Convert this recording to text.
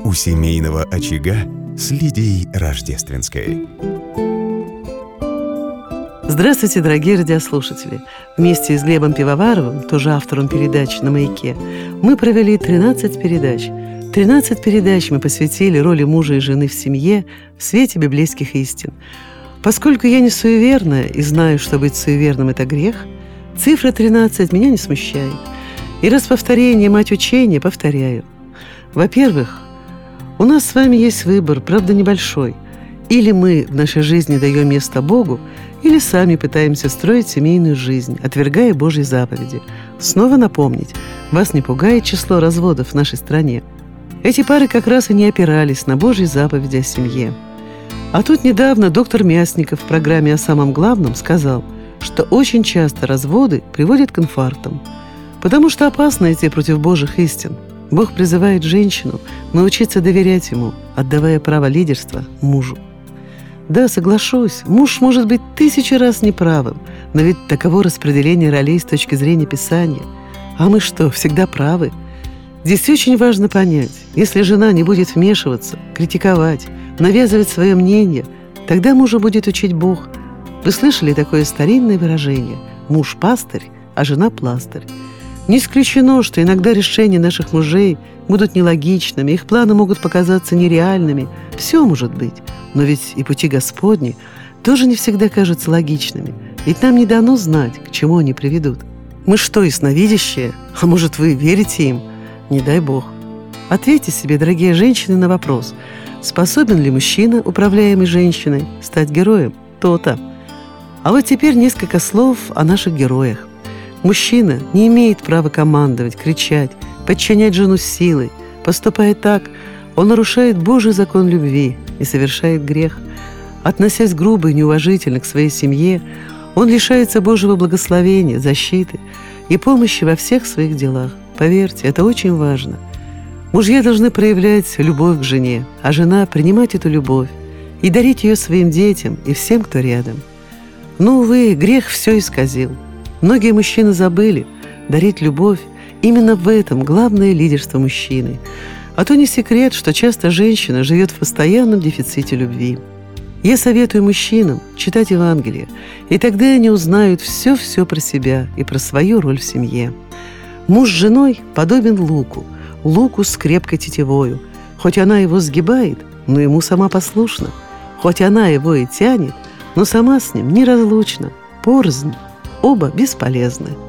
у семейного очага с Лидией Рождественской. Здравствуйте, дорогие радиослушатели! Вместе с Глебом Пивоваровым, тоже автором передач «На маяке», мы провели 13 передач. 13 передач мы посвятили роли мужа и жены в семье в свете библейских истин. Поскольку я не суеверная и знаю, что быть суеверным – это грех, цифра 13 меня не смущает. И раз повторение – мать учения, повторяю. Во-первых, у нас с вами есть выбор, правда небольшой. Или мы в нашей жизни даем место Богу, или сами пытаемся строить семейную жизнь, отвергая Божьи заповеди. Снова напомнить, вас не пугает число разводов в нашей стране. Эти пары как раз и не опирались на Божьи заповеди о семье. А тут недавно доктор Мясников в программе «О самом главном» сказал, что очень часто разводы приводят к инфарктам, потому что опасно идти против Божьих истин. Бог призывает женщину научиться доверять Ему, отдавая право лидерства мужу. Да, соглашусь, муж может быть 1000 раз неправым, но ведь таково распределение ролей с точки зрения Писания. А мы что, всегда правы? Здесь очень важно понять, если жена не будет вмешиваться, критиковать, навязывать свое мнение, тогда мужа будет учить Бог. Вы слышали такое старинное выражение «муж пастырь, а жена пластырь». Не исключено, что иногда решения наших мужей будут нелогичными, их планы могут показаться нереальными. Все может быть. Но ведь и пути Господни тоже не всегда кажутся логичными. Ведь нам не дано знать, к чему они приведут. Мы что, ясновидящие? А может, вы верите им? Не дай Бог. Ответьте себе, дорогие женщины, на вопрос: способен ли мужчина, управляемый женщиной, стать героем? То-то. А вот теперь несколько слов о наших героях. Мужчина не имеет права командовать, кричать, подчинять жену силой. Поступая так, он нарушает Божий закон любви и совершает грех. Относясь грубо и неуважительно к своей семье, он лишается Божьего благословения, защиты и помощи во всех своих делах. Поверьте, это очень важно. Мужья должны проявлять любовь к жене, а жена принимать эту любовь и дарить ее своим детям и всем, кто рядом. Но, увы, грех все исказил. Многие мужчины забыли дарить любовь. Именно в этом главное лидерство мужчины. А то не секрет, что часто женщина живет в постоянном дефиците любви. Я советую мужчинам читать Евангелие, и тогда они узнают все про себя и про свою роль в семье. Муж с женой подобен луку с крепкой тетивою. Хоть она его сгибает, но ему сама послушна. Хоть она его и тянет, но сама с ним неразлучна. Порознь. Оба бесполезны.